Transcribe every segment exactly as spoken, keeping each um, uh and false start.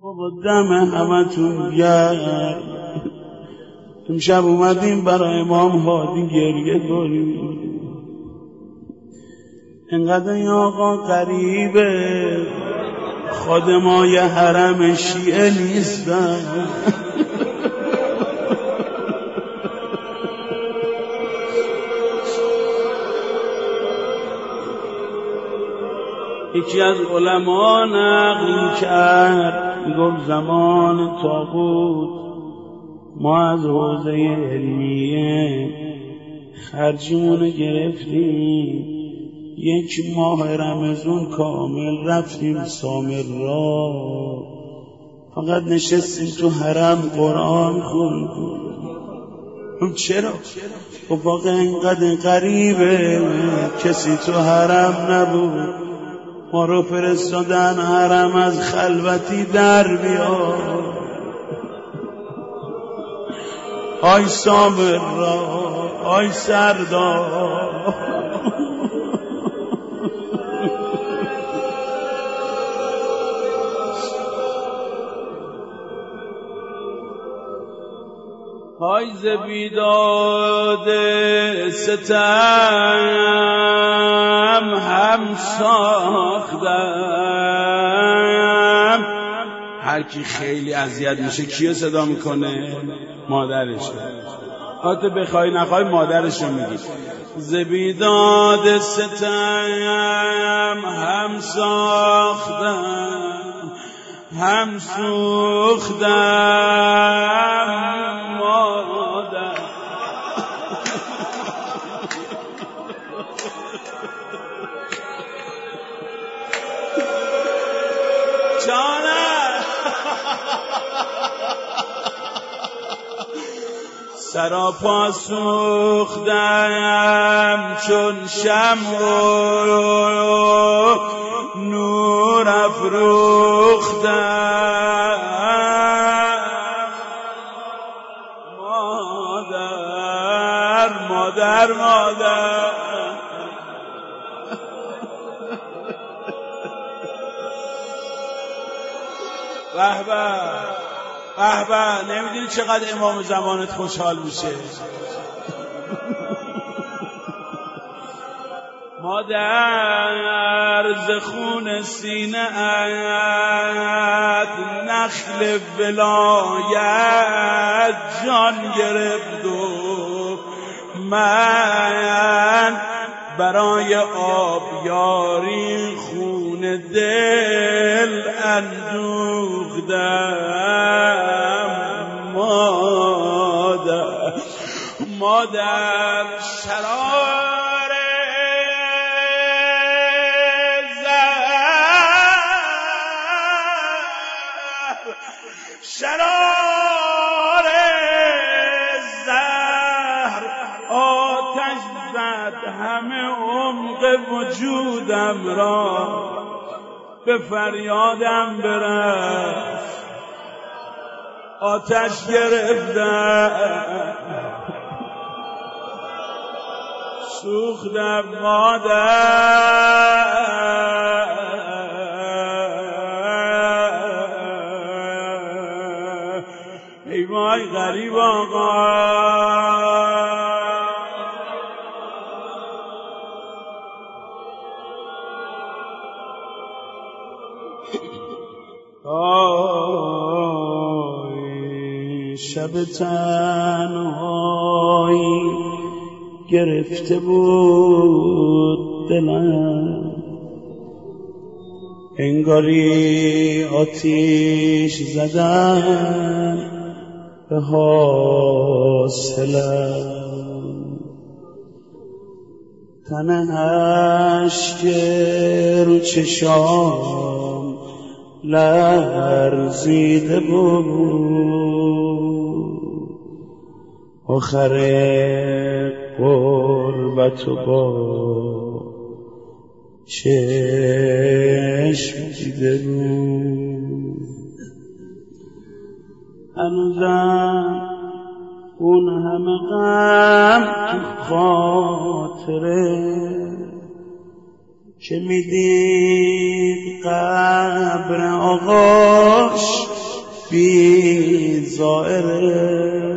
بابا دم همتون گرم. امشب اومدیم برای امام هادی گریه کنیم. انقدر این آقا غریبه، خادمای حرم شیعه نیستن. یکی از علما نقل کرد، میگفت زمان طاغوت ما از حوزه علمیه خرجیمونو گرفتیم، یک ماه رمضان کامل رفتیم سامرا، فقط نشستیم تو حرم قرآن خوندیم. چرا؟ خب واقعا اینقدر غریبه، کسی تو حرم نبود، ما رو فرستادن حرم از خلوتی در بیار. آی سامرا، آی سردار، های ز بیداد ستم هم ساختم. هر کی خیلی اذیت میشه کیو صدا میکنه؟ مادرش. حتی بخوای نخوای مادرش رو میگی. ز بیداد ستم هم ساختم هم سوختم مادر. جانم سراپا سوختم چون شمع و نور افروختم مادر مادر مادر. به به به به، نمیدونی چقدر امام زمانت خوشحال میشه. مادر ز خون سینه ات نخل ولایت جان گرفت و من برای آبیاری خون دل اندوختم مادر مادر. شرار زهر شرار زهر آتش زد همه عمق وجودم را، به فریادم برس آتش گرفتم سوختم مادر. ای وای غریب آقا، آی شب تنهایی گرفته بود دلم، انگاری آتیش زدن به حاصلم، تنهش که رو چشام لرزیده بود، آخر قربت و با چشم دیده بود. هنوزم اون همه غم تو خاطره که میدید قبر آقاش بی زائره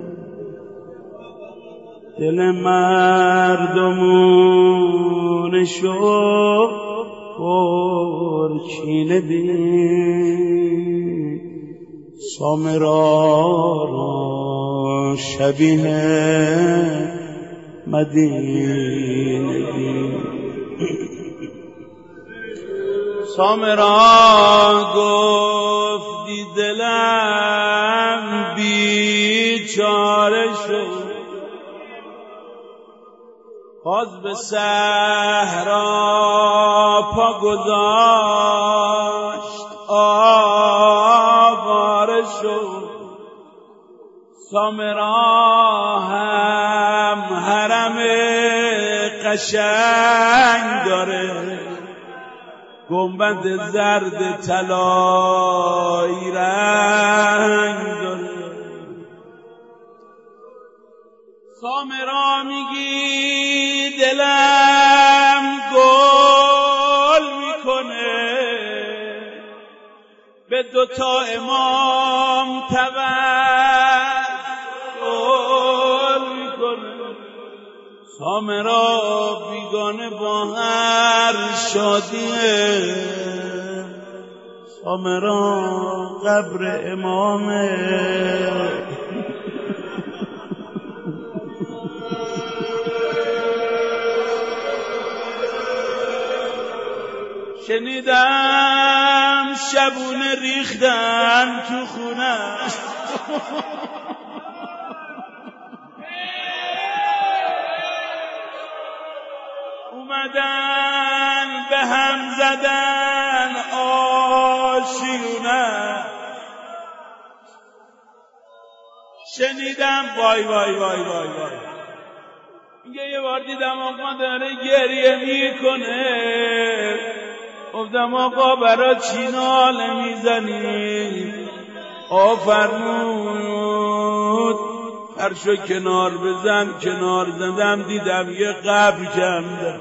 دل مردمون شو پرچینه دید سامرا را شبیه مدینه دید سامرا گفتی دلم بیچاره شد باز به صحرا پا گذاشت آواره شد سامرا هم حرم قشنگ داره گنبد زرد طلایی رنگ داره سامرا میگی دلم گل میکنه به دوتا امام توسل میکنه سامرا بیگانه با هر شادیه سامرا قبر امامه شنیدم شبونه ریختن تو خونه اومدن به هم زدن آشیونه شنیدم وای وای وای وای وای میگه یه بار دیدم آقا داره گریه میکنه گفتم آقا برای چی ناله میزنی آفرمود فرشو کنار بزن کنار زدم دیدم یه قبر کندن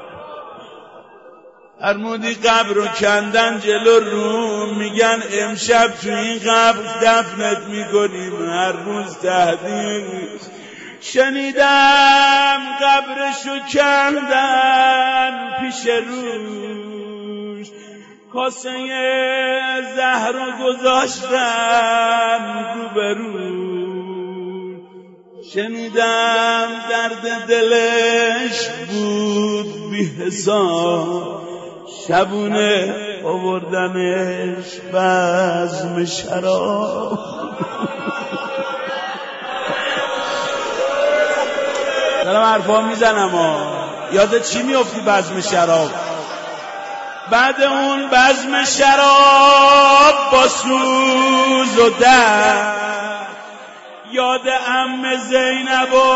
فرمودی قبر رو کندن جلو روم میگن امشب تو این قبر دفنت میکنیم هر روز تهدید شنیدم قبرشو کندن پیش روش کاسه زهر رو گذاشتن روبروش شنیدم درد دلش بود بی حساب شبونه آوردنش بزم شراب دارم حرفا میزنم ها یادت چی میافتی بزم شراب بعد اون بزم شراب با سوز و درد یاد عم زینب و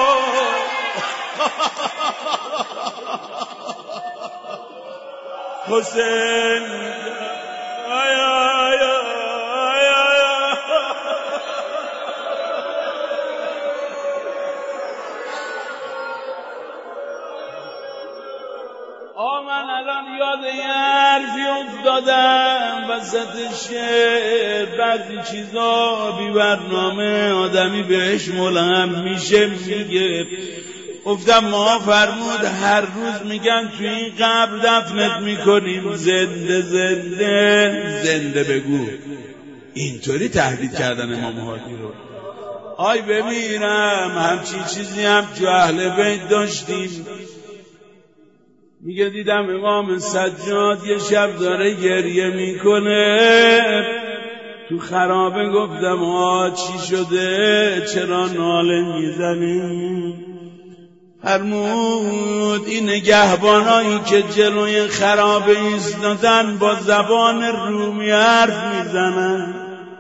حسین آی آی آی آی آ من الان یاد یه حرفی افتادم وسط شعر بعضی چیزا بی برنامه آدمی بهش ملهم میشه میگه گفتم ما فرمود هر روز میگن تو این قبر دفنت میکنیم زنده زنده زنده بگو اینطوری تهدید کردن امام هادی رو آی بمیرم همچین چیزی هم تو اهل بیت داشتیم میگه دیدم امام سجاد یه شب داره گریه میکنه تو خرابه گفتم آ چی شده چرا ناله میزنی فرمود این نگهبانایی که جلوی خرابه ایستادن با زبان رومی حرف میزنن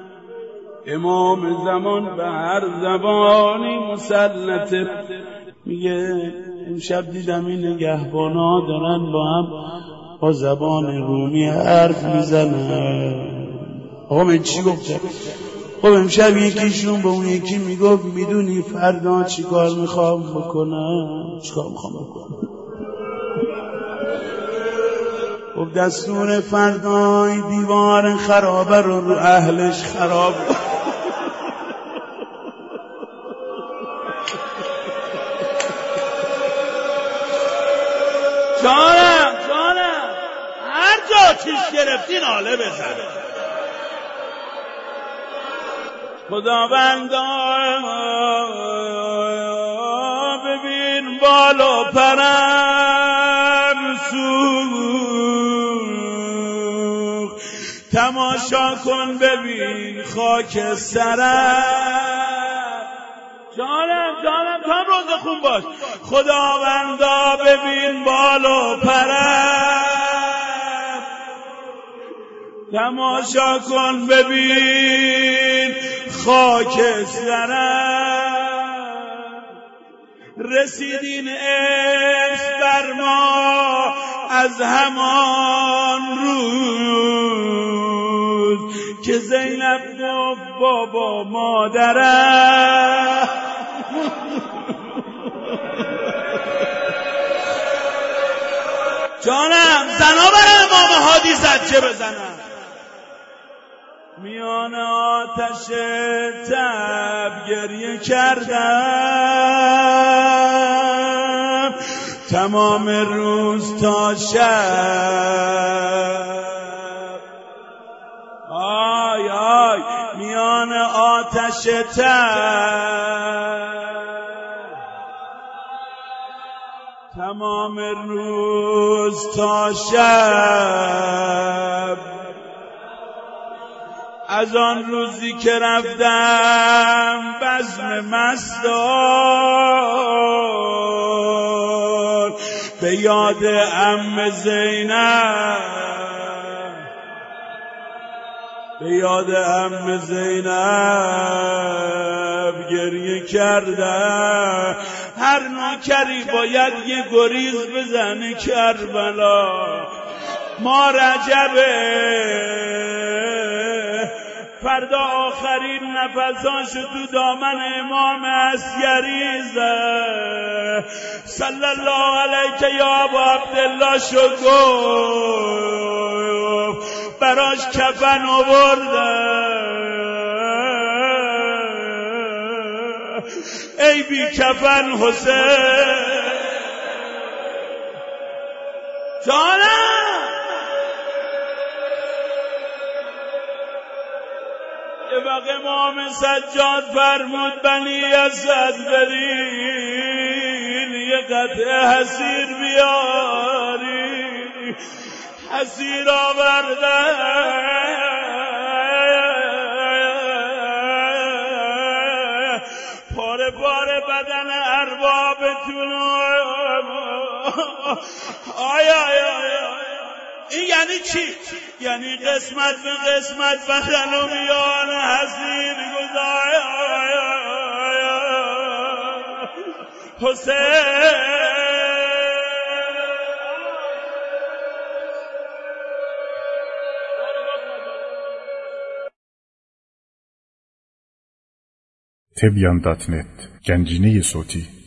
امام زمان به هر زبانی مسلطه میگه امشب دیدم این نگهبانا دارن با هم با زبان رومی حرف میزنن آقا من چی گفته خب امشب یکیشون به اون یکی میگفت میدونی فردا چی کار میخوام بکنم چی کار میخوام بکنم گفت دستور فردای دیوار خرابه رو رو اهلش خراب. جانم جانم هر جا چیز گرفتین آله بزن. خداوندا ببین بالا پرم سوخ، تماشا کن ببین خاک سرم. جانم جانم تو هم روزه خون باش. خداوندا ببین بالا پرم، تماشا کن ببین خاک سرم. رسیدین عشق بر ما از همان روز که زینب گفت بابا مادرم. جانم زنا برای امام هادی زجه بزنم. میان آتش تب گریه کردم تمام روز تا شب. آی آی میان آتش تب تمام روز تا شب. از آن روزی که رفتم بزم مستان به یاد عم زینب، به یاد عم زینب گریه کردم. هر نوکری باید یه گریز بزنه کربلا. ما رجبه فردا آخرین نفساشو تو دامن امام عسکری زد صلی الله علیه یا ابو عبدالله شو گفت براش کفن آوردن. ای بی کفن حسین. جانم یه وقت امام سجاد فرمود بنی اسد برین یه قطعه حسیر بیاری. حسیر آوردن پاره پاره بدن اربابتون. آی آی آی این یعنی چی؟ یعنی قسمت به قسمت بدن و میان حسیر گذار حسین. تبیان دات نت گنجینه صوتی